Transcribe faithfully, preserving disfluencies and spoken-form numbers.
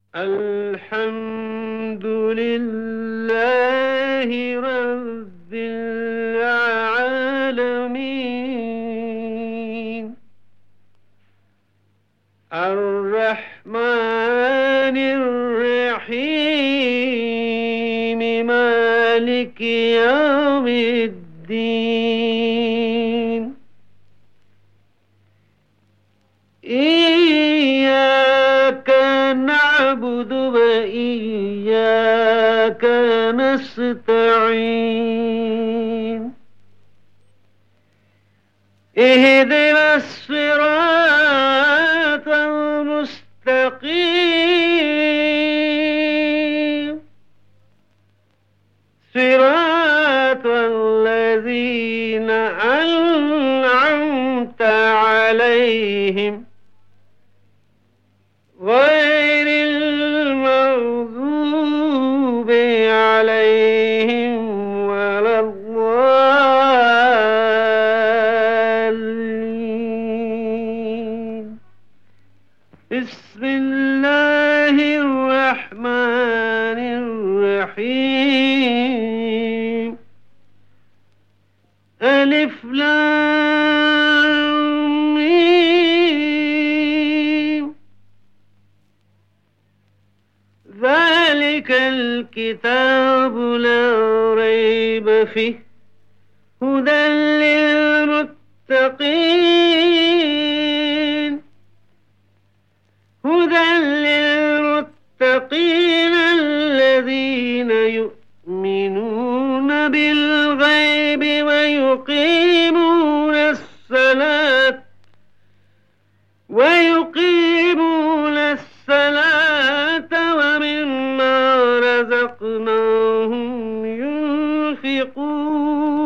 الحمد لله رب العالمين الرحمن الرحيم مالك يوم الدين إياك نعبد وإياك نستعين اهدنا الصراط المستقيم صراط الذين أنعمت عليهم غير المغضوب عليهم ولا الضالين. بسم الله الرحمن الرحيم. ألف لام ميم. ذلك الكتاب لا ريب فيه هدى للمتقين هدى للمتقين الذين يؤمنون بالغيب ويقيمون الصلاة ويقيمون الصلاة ومما رزقناهم ينفقون